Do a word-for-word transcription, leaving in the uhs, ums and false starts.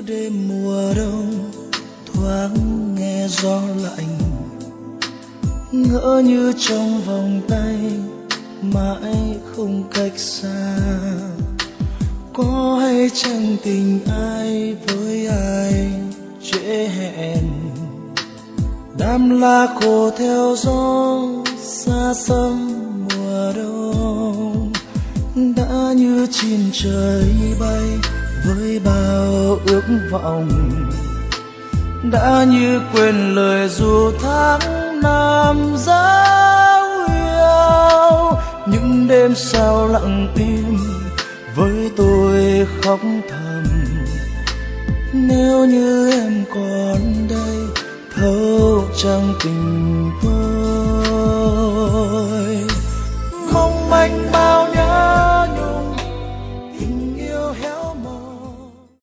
như đêm mùa đông thoáng nghe gió lạnh, ngỡ như trong vòng tay mãi không cách xa. Có hay chăng tình ai với ai trễ hẹn, đám lá khô theo gió xa xăm mùa đông, đã như chim trời bay với bao ước vọng, đã như quên lời ru tháng năm giao yêu. Những đêm sao lặng im với tôi khóc thầm, nếu như em còn đây thấu trong tình tôi.